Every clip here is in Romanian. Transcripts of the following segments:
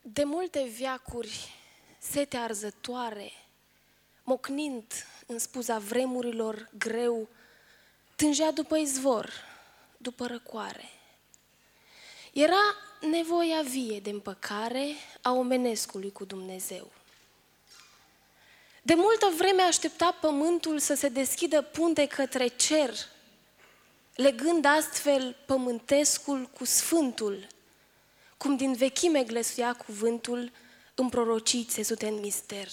De multe veacuri, setea arzătoare, mocnind în spuza vremurilor greu, tângea după izvor, după răcoare. Era nevoia vie de împăcare a omenescului cu Dumnezeu. De multă vreme aștepta pământul să se deschidă punte către cer, legând astfel pământescul cu sfântul, cum din vechime glăsuia cuvântul în prorocii țesute în mister.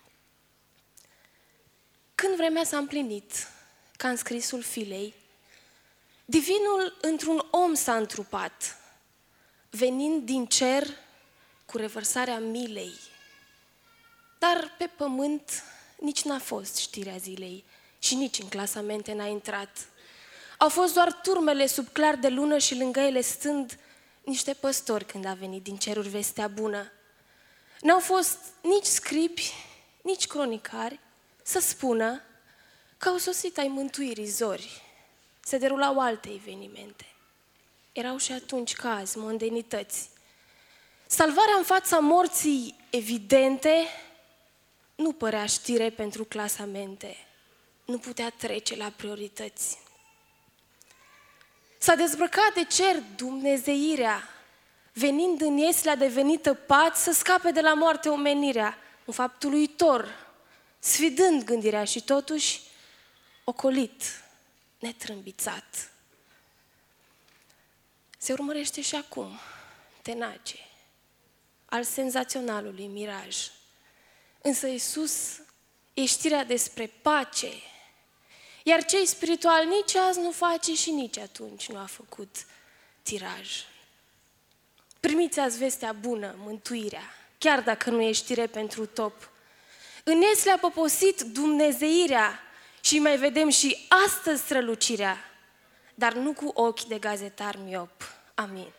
Când vremea s-a împlinit, ca în scrisul filei, divinul într-un om s-a întrupat, venind din cer cu revărsarea milei. Dar pe pământ nici n-a fost știrea zilei și nici în clasamente n-a intrat. Au fost doar turmele sub clar de lună și lângă ele stând niște păstori când a venit din ceruri vestea bună. N-au fost nici scribi, nici cronicari să spună că au sosit ai mântuirii zori. Se derulau alte evenimente. Erau și atunci cazi, mondenități. Salvarea în fața morții evidente nu părea știre pentru clasamente. Nu putea trece la priorități. S-a dezbrăcat de cer dumnezeirea, venind în ieslea devenită pat să scape de la moarte omenirea, un fapt uluitor, sfidând gândirea și totuși ocolit, netrâmbițat. Se urmărește și acum, tenace, al senzaționalului miraj. Însă Iisus e știrea despre pace, iar cei spirituali nici azi nu face și nici atunci nu a făcut tiraj. Primiți azi vestea bună, mântuirea, chiar dacă nu e știre pentru top. În ieslea poposit dumnezeirea și mai vedem și astăzi strălucirea, dar nu cu ochi de gazetar miop. Amin.